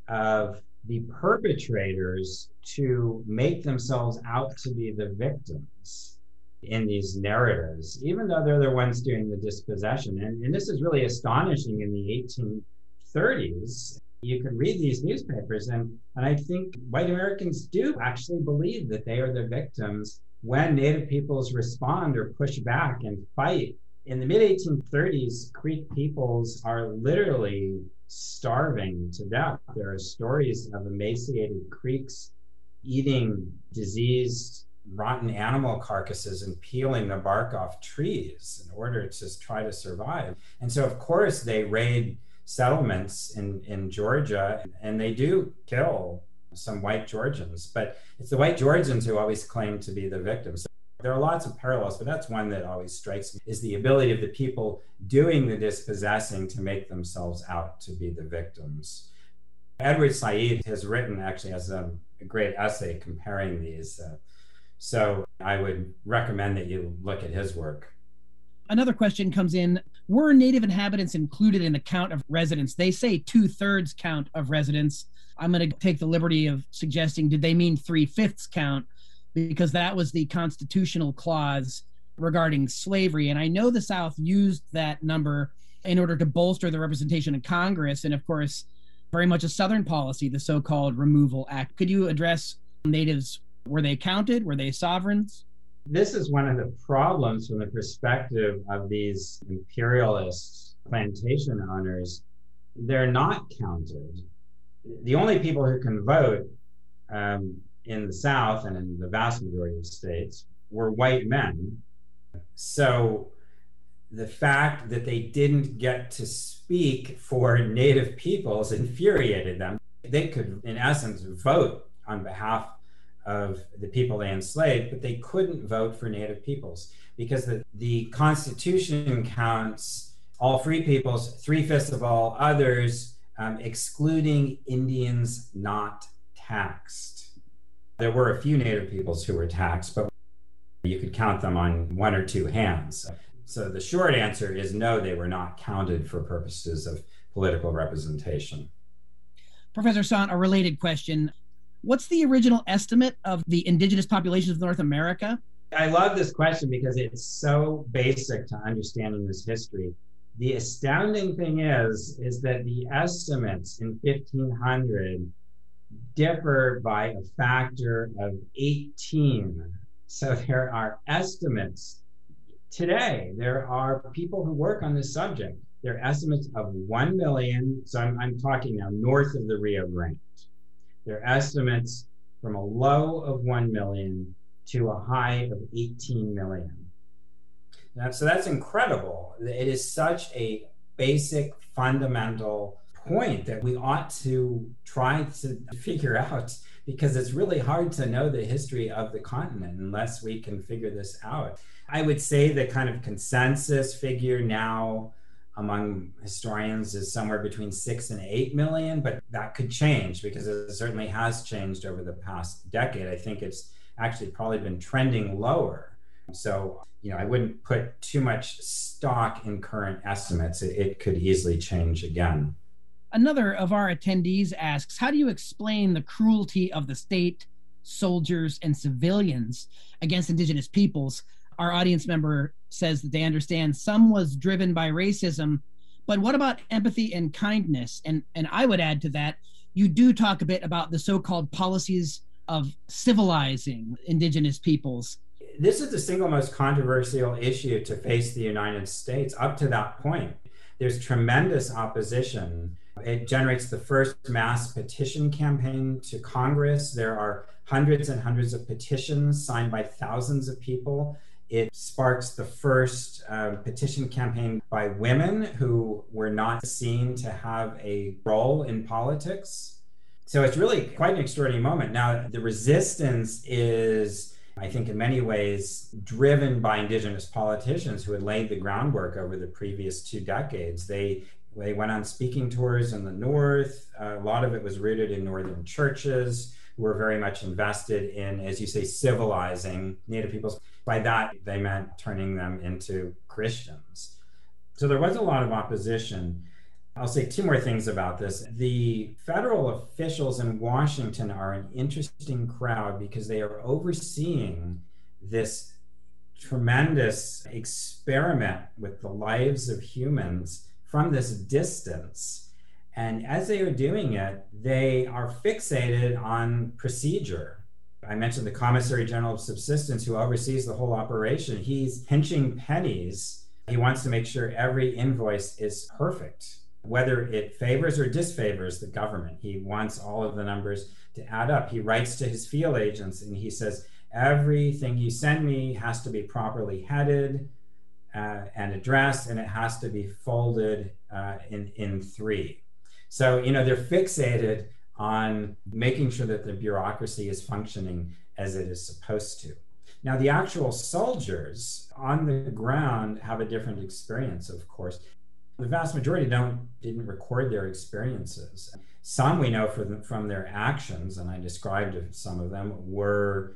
of the perpetrators to make themselves out to be the victims in these narratives, even though they're the ones doing the dispossession. And this is really astonishing in the 1830s. You can read these newspapers, and I think white Americans do actually believe that they are the victims when Native peoples respond or push back and fight. In the mid-1830s, Creek peoples are literally starving to death. There are stories of emaciated Creeks eating diseased, rotten animal carcasses and peeling the bark off trees in order to try to survive. And so, of course, they raid settlements in Georgia, and they do kill some white Georgians, but it's the white Georgians who always claim to be the victims. So there are lots of parallels, but that's one that always strikes me, is the ability of the people doing the dispossessing to make themselves out to be the victims. Edward Said has written, actually has a great essay comparing these. So I would recommend that you look at his work. Another question comes in. Were Native inhabitants included in the count of residents? They say 2/3 count of residents. I'm going to take the liberty of suggesting, did they mean 3/5 count? Because that was the constitutional clause regarding slavery. And I know the South used that number in order to bolster the representation in Congress. And of course, very much a Southern policy, the so-called Removal Act. Could you address Natives? Were they counted? Were they sovereigns? This is one of the problems from the perspective of these imperialist plantation owners. They're not counted. The only people who can vote in the South and in the vast majority of states were white men. So the fact that they didn't get to speak for Native peoples infuriated them. They could, in essence, vote on behalf of the people they enslaved, but they couldn't vote for Native peoples because the Constitution counts all free peoples, 3/5 of all others, excluding Indians not taxed. There were a few Native peoples who were taxed, but you could count them on one or two hands. So the short answer is no, they were not counted for purposes of political representation. Professor Sant, a related question. What's the original estimate of the indigenous populations of North America? I love this question because it's so basic to understanding this history. The astounding thing is that the estimates in 1500 differ by a factor of 18. So there are estimates today. There are people who work on this subject. There are estimates of 1 million. So I'm talking now north of the Rio Grande. There are estimates from a low of 1 million to a high of 18 million. So that's incredible. It is such a basic, fundamental point that we ought to try to figure out, because it's really hard to know the history of the continent unless we can figure this out. I would say the kind of consensus figure now among historians is somewhere between 6 and 8 million, but that could change because it certainly has changed over the past decade. I think it's actually probably been trending lower. So, I wouldn't put too much stock in current estimates. It could easily change again. Another of our attendees asks, how do you explain the cruelty of the state, soldiers, and civilians against indigenous peoples? Our audience member says that they understand some was driven by racism, but what about empathy and kindness? And I would add to that, you do talk a bit about the so-called policies of civilizing indigenous peoples. This is the single most controversial issue to face the United States up to that point. There's tremendous opposition. It generates the first mass petition campaign to Congress. There are hundreds and hundreds of petitions signed by thousands of people. It sparks the first petition campaign by women who were not seen to have a role in politics. So it's really quite an extraordinary moment. Now, the resistance is, I think, in many ways driven by indigenous politicians who had laid the groundwork over the previous 2 decades. They went on speaking tours in the North. A lot of it was rooted in Northern churches who were very much invested in, as you say, civilizing Native peoples. By that, they meant turning them into Christians. So there was a lot of opposition. I'll say 2 more things about this. The federal officials in Washington are an interesting crowd because they are overseeing this tremendous experiment with the lives of humans from this distance. And as they are doing it, they are fixated on procedure. I mentioned the Commissary General of Subsistence, who oversees the whole operation. He's pinching pennies. He wants to make sure every invoice is perfect, whether it favors or disfavors the government. He wants all of the numbers to add up. He writes to his field agents and he says, everything you send me has to be properly headed and addressed, and it has to be folded in 3. So, they're fixated on making sure that the bureaucracy is functioning as it is supposed to. Now, the actual soldiers on the ground have a different experience, of course. The vast majority didn't record their experiences. Some we know from their actions, and I described some of them, were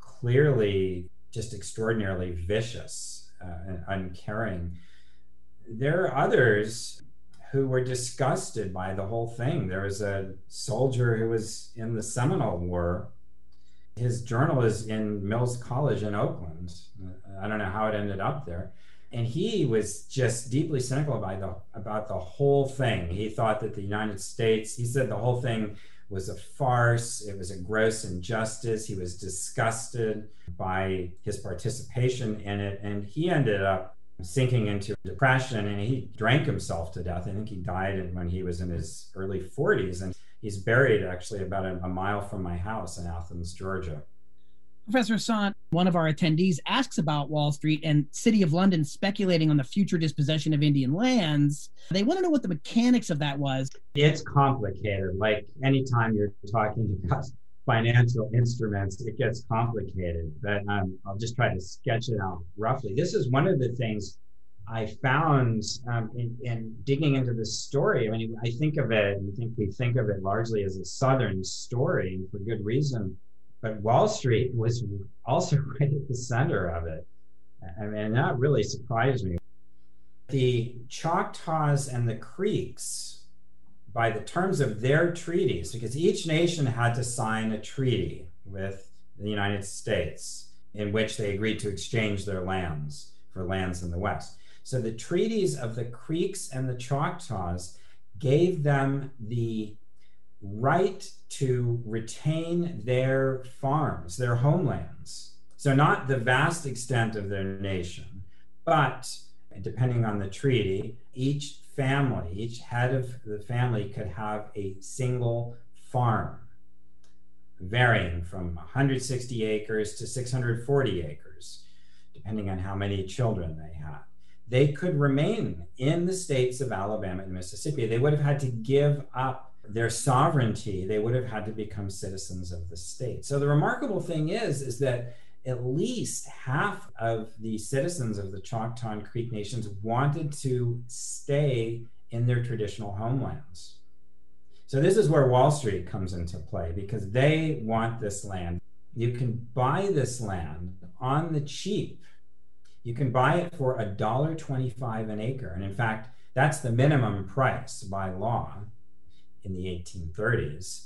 clearly just extraordinarily vicious and uncaring. There are others who were disgusted by the whole thing. There was a soldier who was in the Seminole War. His journal is in Mills College in Oakland. I don't know how it ended up there. And he was just deeply cynical about the whole thing. He thought that the United States, he said the whole thing was a farce. It was a gross injustice. He was disgusted by his participation in it. And he ended up sinking into depression, and he drank himself to death. I think he died when he was in his early 40s. And he's buried actually about a mile from my house in Athens, Georgia. Professor Sant, one of our attendees, asks about Wall Street and City of London speculating on the future dispossession of Indian lands. They want to know what the mechanics of that was. It's complicated. Like anytime you're talking about financial instruments, it gets complicated. But I'll just try to sketch it out roughly. This is one of the things I found in digging into this story. I mean, we think of it largely as a Southern story, and for good reason. But Wall Street was also right at the center of it. I mean, that really surprised me. The Choctaws and the Creeks, by the terms of their treaties, because each nation had to sign a treaty with the United States in which they agreed to exchange their lands for lands in the West. So the treaties of the Creeks and the Choctaws gave them the right to retain their farms, their homelands. So not the vast extent of their nation, but depending on the treaty, each head of the family could have a single farm, varying from 160 acres to 640 acres, depending on how many children they had. They could remain in the states of Alabama and Mississippi. They would have had to give up their sovereignty. They would have had to become citizens of the state. So the remarkable thing is that at least half of the citizens of the Choctaw and Creek nations wanted to stay in their traditional homelands. So this is where Wall Street comes into play, because they want this land. You can buy this land on the cheap. You can buy it for $1.25 an acre. And in fact, that's the minimum price by law in the 1830s.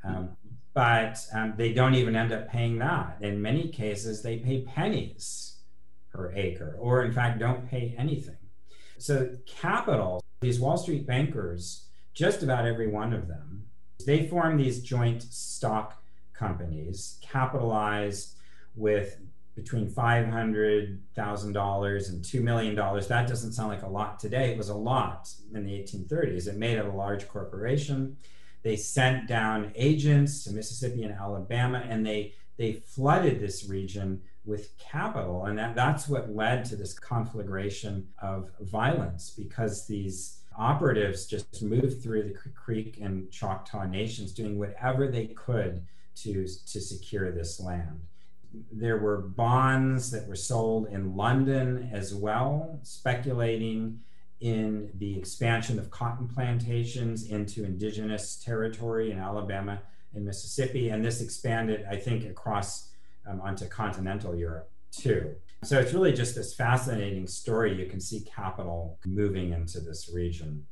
But they don't even end up paying that. In many cases, they pay pennies per acre, or in fact, don't pay anything. So capital, these Wall Street bankers, just about every one of them, they form these joint stock companies, capitalized with between $500,000 and $2 million. That doesn't sound like a lot today. It was a lot in the 1830s. It made it a large corporation. They sent down agents to Mississippi and Alabama, and they flooded this region with capital. And that's what led to this conflagration of violence, because these operatives just moved through the Creek and Choctaw nations doing whatever they could to secure this land. There were bonds that were sold in London as well, speculating in the expansion of cotton plantations into indigenous territory in Alabama and Mississippi. And this expanded, I think, across onto continental Europe too. So it's really just this fascinating story. You can see capital moving into this region.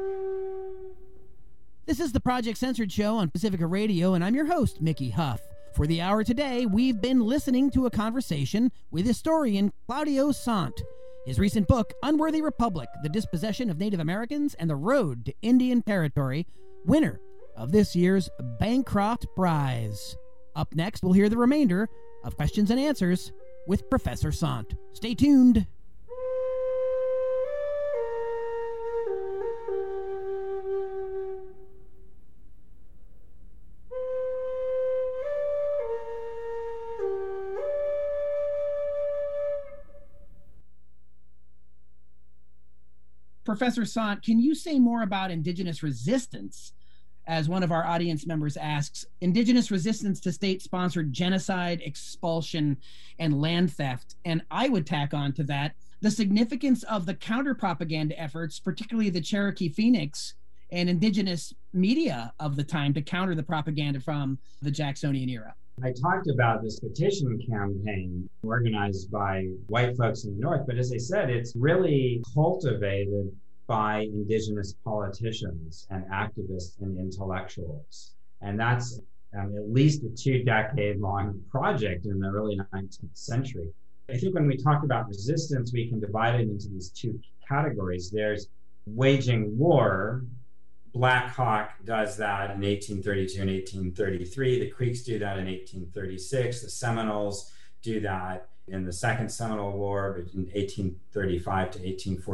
This is the Project Censored Show on Pacifica Radio, and I'm your host, Mickey Huff. For the hour today, we've been listening to a conversation with historian Claudio Sant. His recent book, Unworthy Republic, The Dispossession of Native Americans and the Road to Indian Territory, winner of this year's Bancroft Prize. Up next, we'll hear the remainder of Questions and Answers with Professor Sant. Stay tuned. Professor Sant, can you say more about indigenous resistance? As one of our audience members asks, indigenous resistance to state-sponsored genocide, expulsion, and land theft. And I would tack on to that the significance of the counter-propaganda efforts, particularly the Cherokee Phoenix and indigenous media of the time to counter the propaganda from the Jacksonian era. I talked about this petition campaign organized by white folks in the North, but as I said, it's really cultivated by indigenous politicians and activists and intellectuals. And that's at least a 2-decade-long project in the early 19th century. I think when we talk about resistance, we can divide it into these two categories. There's waging war. Black Hawk does that in 1832 and 1833. The Creeks do that in 1836. The Seminoles do that in the Second Seminole War between 1835 to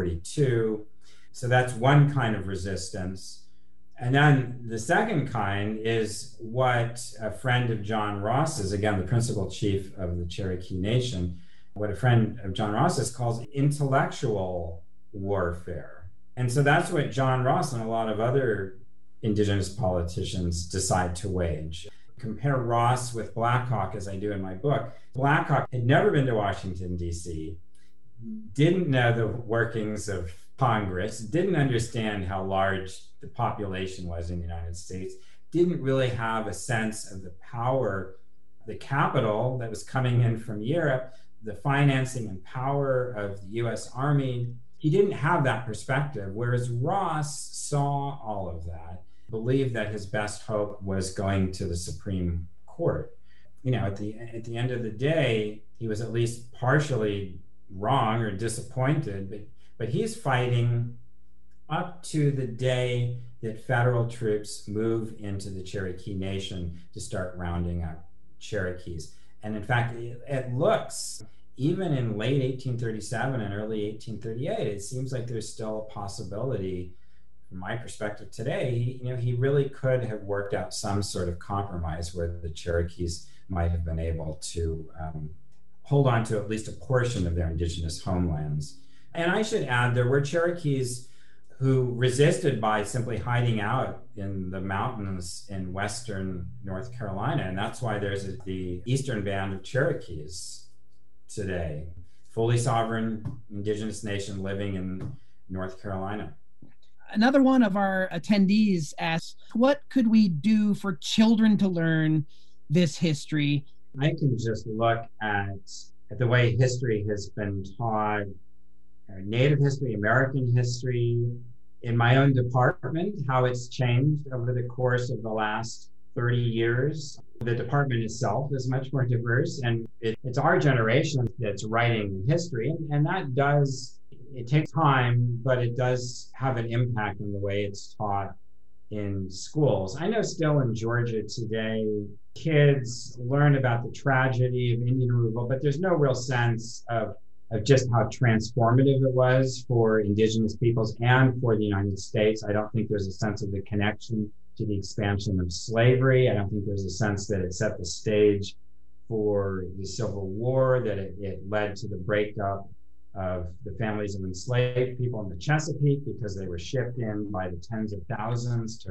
1842. So that's one kind of resistance. And then the second kind is what a friend of John Ross's, again, the principal chief of the Cherokee Nation, what a friend of John Ross's calls intellectual warfare. And so that's what John Ross and a lot of other indigenous politicians decide to wage. Compare Ross with Black Hawk, as I do in my book. Black Hawk had never been to Washington, D.C., didn't know the workings of Congress, didn't understand how large the population was in the United States, didn't really have a sense of the power, the capital that was coming in from Europe, the financing and power of the U.S. Army. He didn't have that perspective, whereas Ross saw all of that, believed that his best hope was going to the Supreme Court. You know, at the end of the day, he was at least partially wrong or disappointed, but he's fighting up to the day that federal troops move into the Cherokee Nation to start rounding up Cherokees. And in fact, it looks, even in late 1837 and early 1838, it seems like there's still a possibility, from my perspective today, he really could have worked out some sort of compromise where the Cherokees might have been able to hold on to at least a portion of their indigenous homelands. And I should add, there were Cherokees who resisted by simply hiding out in the mountains in western North Carolina. And that's why there's the Eastern Band of Cherokees today, fully sovereign indigenous nation living in North Carolina. Another one of our attendees asks, what could we do for children to learn this history? I can just look at the way history has been taught, Native history, American history, in my own department, how it's changed over the course of the last 30 years. The department itself is much more diverse, and it's our generation that's writing history, and that it takes time, but it does have an impact on the way it's taught in schools. I know still in Georgia today, kids learn about the tragedy of Indian removal, but there's no real sense of just how transformative it was for indigenous peoples and for the United States. I don't think there's a sense of the connection to the expansion of slavery. I don't think there's a sense that it set the stage for the Civil War, that it led to the breakup of the families of enslaved people in the Chesapeake because they were shipped in by the tens of thousands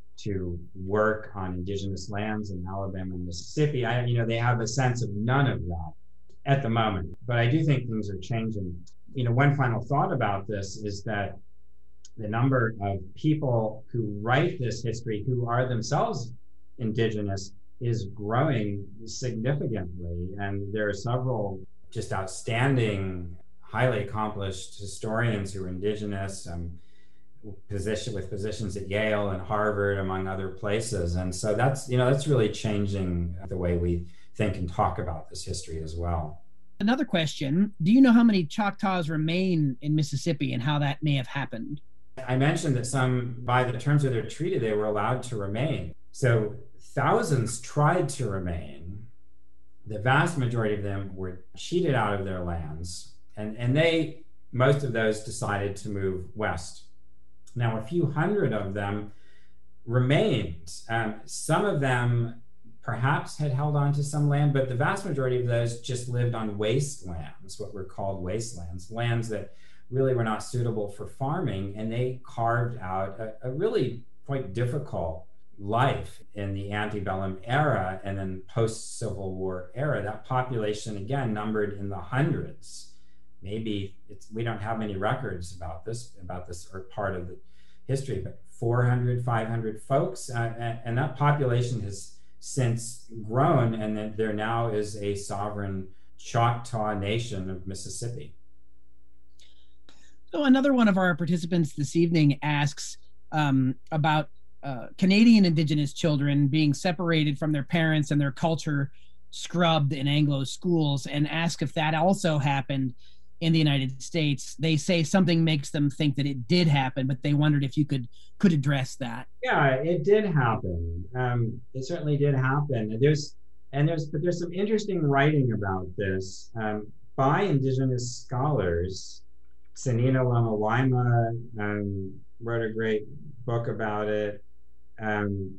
to work on indigenous lands in Alabama and Mississippi. They have a sense of none of that at the moment, but I do think things are changing. One final thought about this is that the number of people who write this history who are themselves indigenous is growing significantly. And there are several just outstanding, highly accomplished historians who are indigenous. positions at Yale and Harvard, among other places. And so that's really changing the way we think and talk about this history as well. Another question, do you know how many Choctaws remain in Mississippi and how that may have happened? I mentioned that some, by the terms of their treaty, they were allowed to remain. So thousands tried to remain. The vast majority of them were cheated out of their lands, and most of those decided to move west. Now, a few hundred of them remained. Some of them perhaps had held on to some land, but the vast majority of those just lived on wastelands, what were called wastelands, lands that really were not suitable for farming, and they carved out a really quite difficult life in the antebellum era and then post-Civil War era. That population, again, numbered in the hundreds. Maybe we don't have many records about this or part of the history, but 400, 500 folks, and that population has since grown, and that there now is a sovereign Choctaw Nation of Mississippi. So another one of our participants this evening asks about Canadian Indigenous children being separated from their parents and their culture scrubbed in Anglo schools, and ask if that also happened in the United States. They say something makes them think that it did happen, but they wondered if you could address that. Yeah, it did happen. It certainly did happen. There's some interesting writing about this by Indigenous scholars. Sanina Lama-Waima wrote a great book about it, and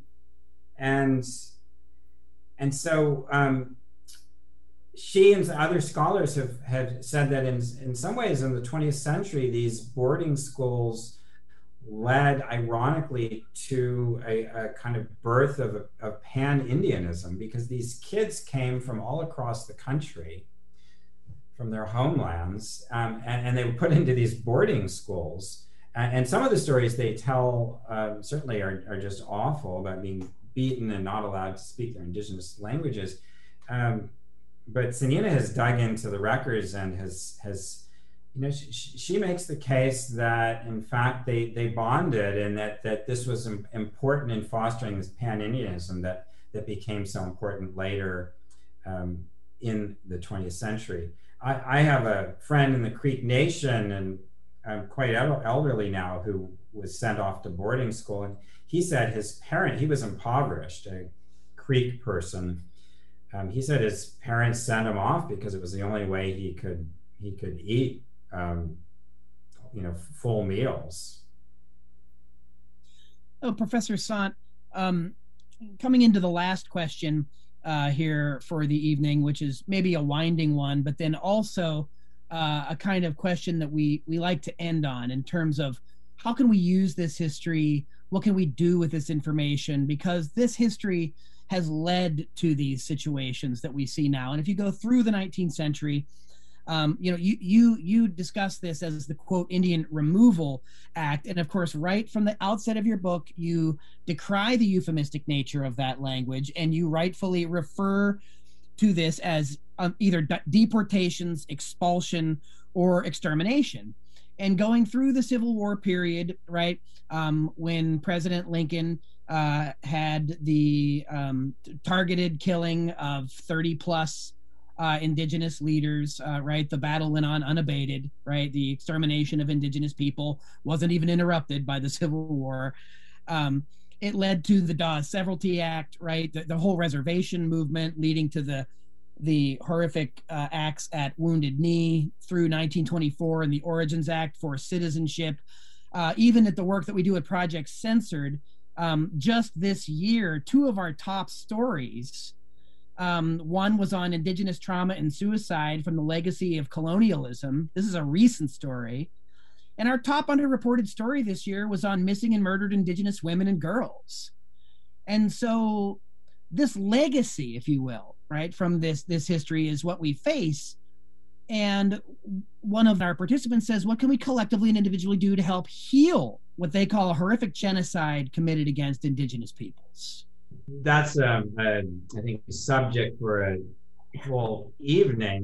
so she and other scholars have said that in some ways in the 20th century, these boarding schools led, ironically, to a kind of birth of pan-Indianism, because these kids came from all across the country, from their homelands, and they were put into these boarding schools. And some of the stories they tell certainly are just awful, about being beaten and not allowed to speak their indigenous languages. But Sanina has dug into the records and has she makes the case that in fact they bonded, and that this was important in fostering this pan-Indianism that became so important later in the 20th century. I have a friend in the Creek Nation, and I'm quite elderly now, who was sent off to boarding school, and he said he was impoverished, a Creek person. He said his parents sent him off because it was the only way he could eat, full meals. Oh, Professor Sant, coming into the last question here for the evening, which is maybe a winding one, but then also a kind of question that we like to end on in terms of how can we use this history? What can we do with this information? Because this history has led to these situations that we see now. And if you go through the 19th century, you discuss this as the, quote, Indian Removal Act. And of course, right from the outset of your book, you decry the euphemistic nature of that language, and you rightfully refer to this as either deportations, expulsion, or extermination. And going through the Civil War period, right, when President Lincoln had the targeted killing of 30 plus indigenous leaders, right? The battle went on unabated, right? The extermination of indigenous people wasn't even interrupted by the Civil War. It led to the Dawes Severalty Act, right? The whole reservation movement leading to the horrific acts at Wounded Knee through 1924 and the Origins Act for citizenship. Even at the work that we do at Project Censored, just this year, two of our top stories, one was on Indigenous trauma and suicide from the legacy of colonialism. This is a recent story. And our top underreported story this year was on missing and murdered Indigenous women and girls. And so this legacy, if you will, right, from this history is what we face. And one of our participants says, what can we collectively and individually do to help heal what they call a horrific genocide committed against Indigenous peoples? That's, I think, a subject for a whole evening.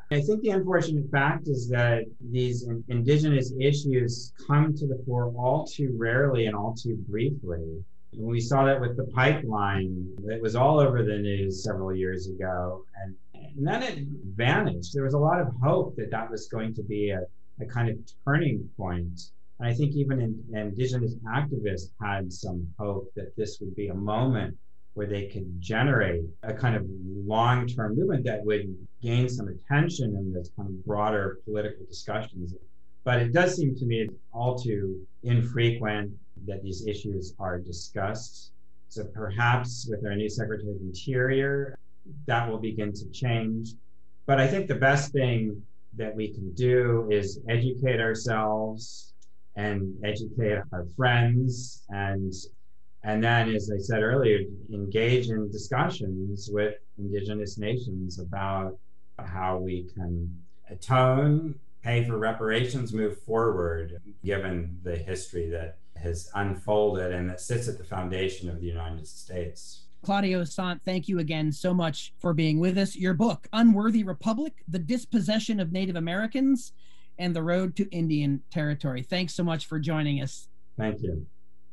I think the unfortunate fact is that these indigenous issues come to the fore all too rarely and all too briefly. And we saw that with the pipeline. It was all over the news several years ago, and then it vanished. There was a lot of hope that that was going to be a kind of turning point. And I think even indigenous activists had some hope that this would be a moment where they could generate a kind of long-term movement that would gain some attention in this kind of broader political discussions. But it does seem to me all too infrequent that these issues are discussed. So perhaps with our new Secretary of Interior, that will begin to change. But I think the best thing that we can do is educate ourselves and educate our friends, and then, as I said earlier, engage in discussions with indigenous nations about how we can atone, pay for reparations, move forward, given the history that has unfolded and that sits at the foundation of the United States. Claudio Sant, thank you again so much for being with us. Your book, Unworthy Republic, The Dispossession of Native Americans and the Road to Indian Territory. Thanks so much for joining us. Thank you.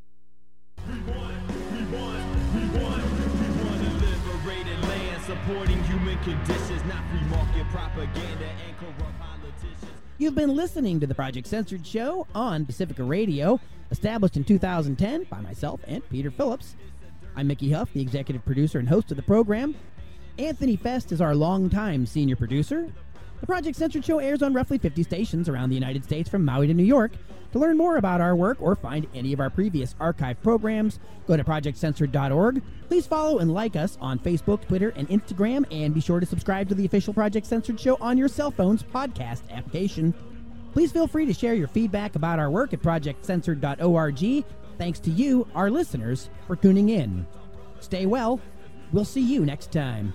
We want a liberated land, supporting human conditions, not free market propaganda and corrupt politicians. You've been listening to the Project Censored Show on Pacifica Radio, established in 2010 by myself and Peter Phillips. I'm Mickey Huff, the executive producer and host of the program. Anthony Fest is our longtime senior producer. The Project Censored Show airs on roughly 50 stations around the United States from Maui to New York. To learn more about our work or find any of our previous archive programs, go to projectcensored.org. Please follow and like us on Facebook, Twitter, and Instagram, and be sure to subscribe to the official Project Censored Show on your cell phone's podcast application. Please feel free to share your feedback about our work at projectcensored.org. Thanks to you, our listeners, for tuning in. Stay well. We'll see you next time.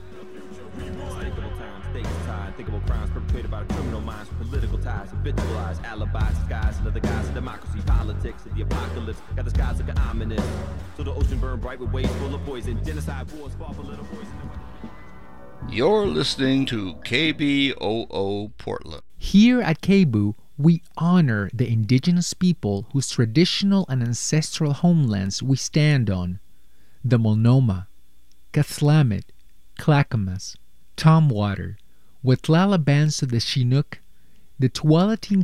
Unthinkable crimes perpetrated by the criminal minds, political ties, habitualized alibis, disguised under the guise of democracy, politics, and the apocalypse. Got the skies looking ominous. So the ocean burned bright with waves full of poison. Genocide wars fought for little boys. You're listening to KBOO Portland. Here at KBOO, we honor the indigenous people whose traditional and ancestral homelands we stand on. The Multnomah, Cathlamet, Clackamas, Tumwater, Wetlala bands of the Chinook, the Tualatin